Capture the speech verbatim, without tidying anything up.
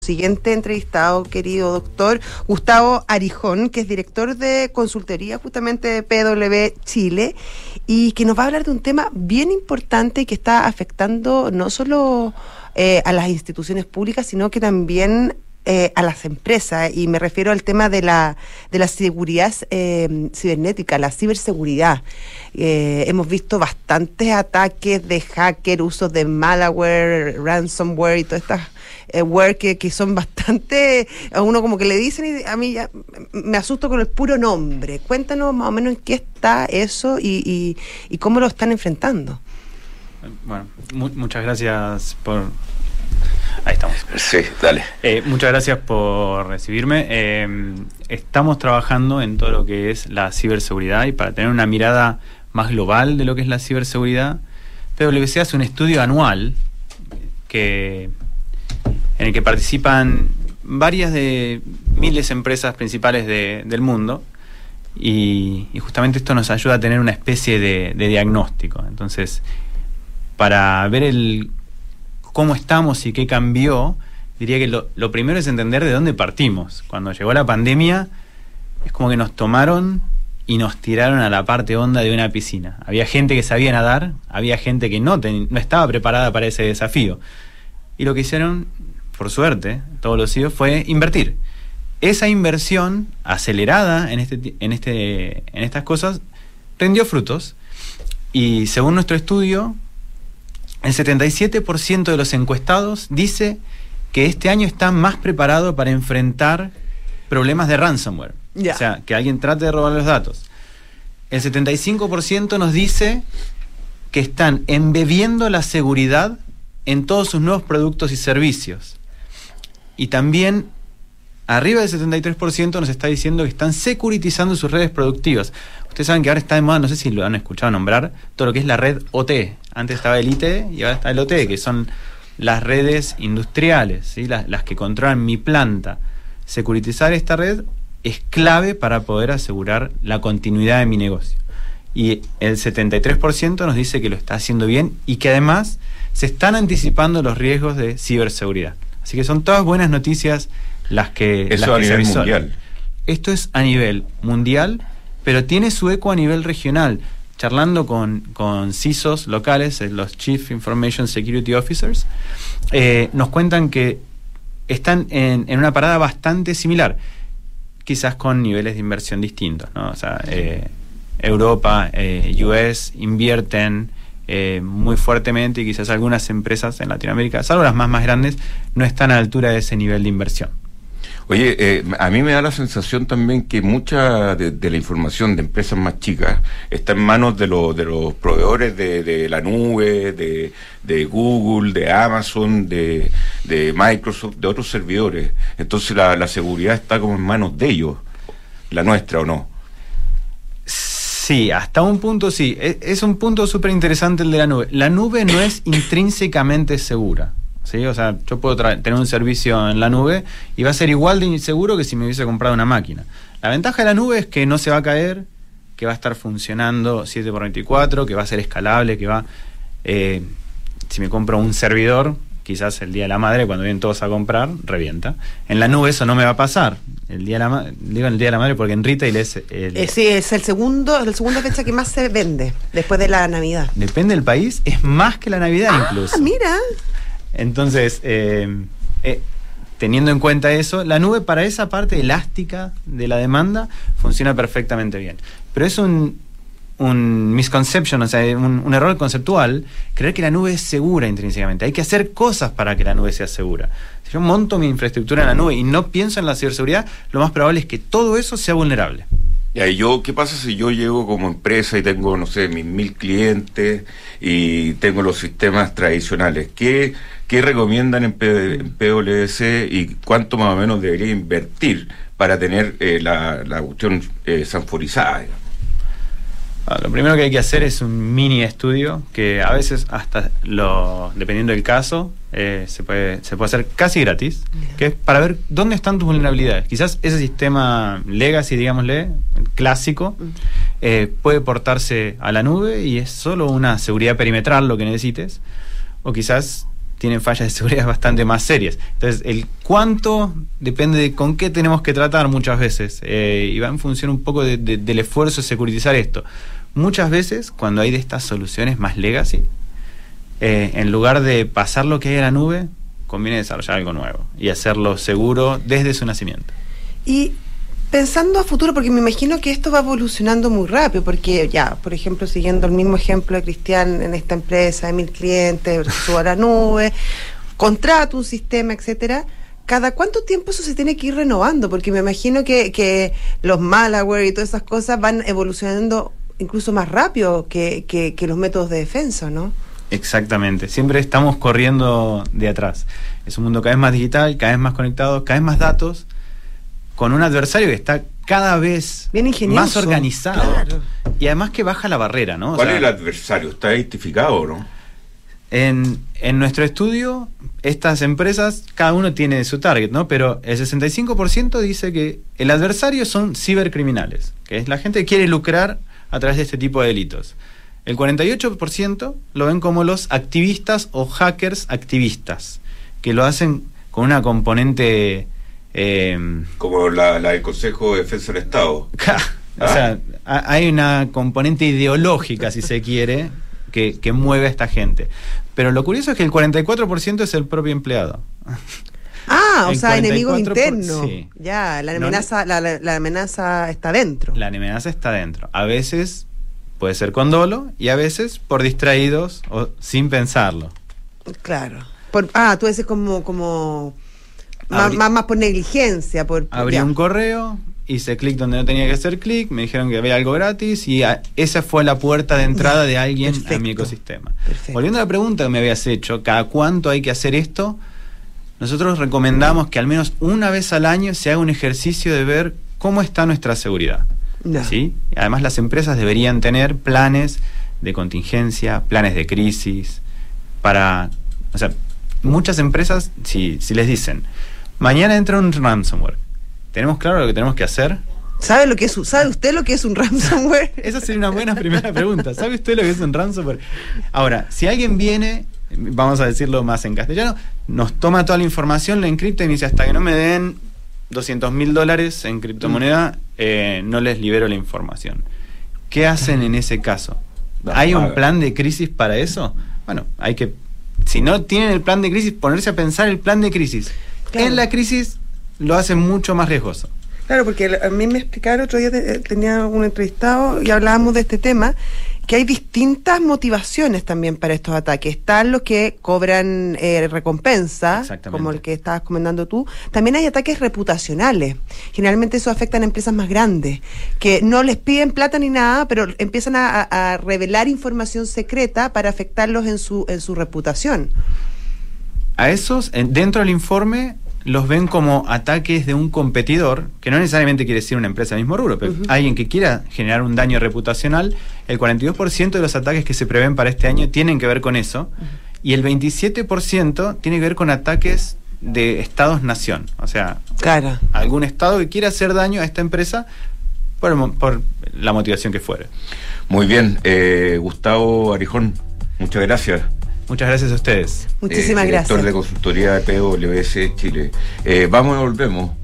Siguiente entrevistado, querido doctor Gustavo Arijón, que es director de consultoría justamente de P W C Chile y que nos va a hablar de un tema bien importante que está afectando no solo eh, a las instituciones públicas, sino que también eh, a las empresas, y me refiero al tema de la de la seguridad eh, cibernética, la ciberseguridad. Eh, hemos visto bastantes ataques de hacker, usos de malware, ransomware y todas estas eh, ware que, que son bastante, a uno como que le dicen, y a mí ya me asusto con el puro nombre. Cuéntanos más o menos en qué está eso y, y, y cómo lo están enfrentando. Bueno, mu muchas gracias por... Ahí estamos. Sí, dale. Eh, muchas gracias por recibirme. Eh, estamos trabajando en todo lo que es la ciberseguridad, y para tener una mirada más global de lo que es la ciberseguridad, P W C hace un estudio anual que, en el que participan varias de miles de empresas principales de, del mundo, y, y justamente esto nos ayuda a tener una especie de, de diagnóstico. Entonces, para ver el cómo estamos y qué cambió, diría que lo, lo primero es entender de dónde partimos. Cuando llegó la pandemia, es como que nos tomaron y nos tiraron a la parte honda de una piscina. Había gente que sabía nadar, había gente que no, ten, no estaba preparada para ese desafío. Y lo que hicieron, por suerte, todos los C E Os, fue invertir. Esa inversión acelerada en, este, en, este, en estas cosas rindió frutos. Y según nuestro estudio, el setenta y siete por ciento de los encuestados dice que este año está más preparado para enfrentar problemas de ransomware. Yeah. O sea, que alguien trate de robar los datos. El setenta y cinco por ciento nos dice que están embebiendo la seguridad en todos sus nuevos productos y servicios. Y también, arriba del setenta y tres por ciento nos está diciendo que están securitizando sus redes productivas. Ustedes saben que ahora está de moda, no sé si lo han escuchado nombrar, todo lo que es la red O T. Antes estaba el I T y ahora está el O T, que son las redes industriales, ¿sí? las, las que controlan mi planta. Securitizar esta red es clave para poder asegurar la continuidad de mi negocio. Y el setenta y tres por ciento nos dice que lo está haciendo bien y que además se están anticipando los riesgos de ciberseguridad. Así que son todas buenas noticias las que, Eso las a que nivel se mundial. Esto es a nivel mundial, pero tiene su eco a nivel regional. Charlando con, con C I S Os locales, los Chief Information Security Officers, eh, nos cuentan que están en, en una parada bastante similar, quizás con niveles de inversión distintos, ¿no? O sea, eh, Europa, eh, U S invierten eh, muy fuertemente, y quizás algunas empresas en Latinoamérica, salvo las más más grandes, no están a la altura de ese nivel de inversión. Oye, eh, a mí me da la sensación también que mucha de, de la información de empresas más chicas está en manos de, lo, de los proveedores de, de la nube, de, de Google, de Amazon, de, de Microsoft, de otros servidores. Entonces la, la seguridad está como en manos de ellos, la nuestra, ¿o no? Sí, hasta un punto sí. Es, es un punto súper interesante el de la nube. La nube no es intrínsecamente segura. ¿Sí? O sea, yo puedo tener un servicio en la nube y va a ser igual de inseguro que si me hubiese comprado una máquina. La ventaja de la nube es que no se va a caer, que va a estar funcionando siete por veinticuatro, que va a ser escalable, que va... Eh, si me compro un servidor, quizás el día de la madre, cuando vienen todos a comprar, revienta. En la nube eso no me va a pasar. El día de la madre, digo el día de la madre porque en retail es... El, eh, sí, es el segundo, es la segunda fecha que más se vende después de la Navidad. Depende del país, es más que la Navidad ah, incluso. Mira... Entonces, eh, eh, teniendo en cuenta eso, la nube para esa parte elástica de la demanda funciona perfectamente bien. Pero es un, un misconception, o sea, un, un error conceptual, creer que la nube es segura intrínsecamente. Hay que hacer cosas para que la nube sea segura. Si yo monto mi infraestructura en la nube y no pienso en la ciberseguridad, lo más probable es que todo eso sea vulnerable. Y yo, ¿qué pasa si yo llego como empresa y tengo, no sé, mis mil clientes y tengo los sistemas tradicionales? ¿Qué, qué recomiendan en, P, en P W C y cuánto más o menos debería invertir para tener eh, la, la cuestión eh, sanforizada, digamos? Lo primero que hay que hacer es un mini estudio que a veces hasta lo, dependiendo del caso, eh, se puede se puede hacer casi gratis, que es para ver dónde están tus vulnerabilidades. Quizás ese sistema legacy, digámosle, clásico, eh, puede portarse a la nube y es solo una seguridad perimetral lo que necesites, o quizás tienen fallas de seguridad bastante más serias. Entonces, el cuánto depende de con qué tenemos que tratar muchas veces, eh, y va en función un poco de, de, del esfuerzo de securitizar esto. Muchas veces, cuando hay de estas soluciones más legacy, eh, en lugar de pasar lo que hay en la nube, conviene desarrollar algo nuevo y hacerlo seguro desde su nacimiento. Y pensando a futuro, porque me imagino que esto va evolucionando muy rápido, porque ya, por ejemplo, siguiendo el mismo ejemplo de Cristian en esta empresa de mil clientes, subo a la nube, contrato un sistema, etcétera. ¿Cada cuánto tiempo eso se tiene que ir renovando? Porque me imagino que, que los malware y todas esas cosas van evolucionando incluso más rápido que, que, que los métodos de defensa, ¿no? Exactamente, siempre estamos corriendo de atrás. Es un mundo cada vez más digital, cada vez más conectado, cada vez más datos, con un adversario que está cada vez más organizado, claro. Y además que baja la barrera, ¿no? ¿Cuál o sea, es el adversario? ¿Está identificado o no? En, en nuestro estudio, estas empresas, cada uno tiene su target, ¿no? Pero el sesenta y cinco por ciento dice que el adversario son cibercriminales, que es la gente que quiere lucrar a través de este tipo de delitos. El cuarenta y ocho por ciento lo ven como los activistas o hackers activistas, que lo hacen con una componente... Eh, como la, la del Consejo de Defensa del Estado. ¿Ah? O sea, a, hay una componente ideológica, si se quiere, que, que mueve a esta gente. Pero lo curioso es que el cuarenta y cuatro por ciento es el propio empleado. Ah, o sea, enemigos internos. Por, sí. Ya, la amenaza, no, la, la, la amenaza está dentro. La amenaza está dentro. A veces puede ser con dolo y a veces por distraídos o sin pensarlo. Claro. Por, ah, tú dices como, como Abri más, más por negligencia. Por, abrí ya. un correo, hice clic donde no tenía que hacer clic, me dijeron que había algo gratis y a, esa fue la puerta de entrada de alguien Perfecto. a mi ecosistema. Perfecto. Volviendo a la pregunta que me habías hecho, ¿cada cuánto hay que hacer esto? Nosotros recomendamos que al menos una vez al año se haga un ejercicio de ver cómo está nuestra seguridad. No. ¿Sí? Además, las empresas deberían tener planes de contingencia, planes de crisis, para... O sea, muchas empresas, si, si les dicen, mañana entra un ransomware, ¿tenemos claro lo que tenemos que hacer? ¿Sabe lo que es, ¿Sabe usted lo que es un ransomware? Esa sería una buena primera pregunta. ¿Sabe usted lo que es un ransomware? Ahora, si alguien viene, vamos a decirlo más en castellano, nos toma toda la información, la encripta y me dice, hasta que no me den doscientos mil dólares en criptomoneda, eh, no les libero la información. ¿Qué hacen en ese caso? ¿Hay un plan de crisis para eso? Bueno, hay que, si no tienen el plan de crisis, ponerse a pensar el plan de crisis. Claro. En la crisis lo hacen mucho más riesgoso. Claro, porque a mí me explicaron, otro día tenía un entrevistado y hablábamos de este tema, que hay distintas motivaciones también para estos ataques. Están los que cobran eh, recompensa, como el que estabas comentando tú. También hay ataques reputacionales. Generalmente eso afecta a empresas más grandes, que no les piden plata ni nada, pero empiezan a, a revelar información secreta para afectarlos en su, en su reputación. A esos, dentro del informe, los ven como ataques de un competidor, que no necesariamente quiere decir una empresa del mismo rubro, pero uh-huh. alguien que quiera generar un daño reputacional. El cuarenta y dos por ciento de los ataques que se prevén para este año tienen que ver con eso, uh-huh. y el veintisiete por ciento tiene que ver con ataques de estados-nación, o sea, claro. algún estado que quiera hacer daño a esta empresa por, por la motivación que fuere. Muy bien, eh, Gustavo Arijón, muchas gracias. Muchas gracias a ustedes. Muchísimas eh, director gracias. de consultoría de P W C Chile. Eh, vamos y volvemos.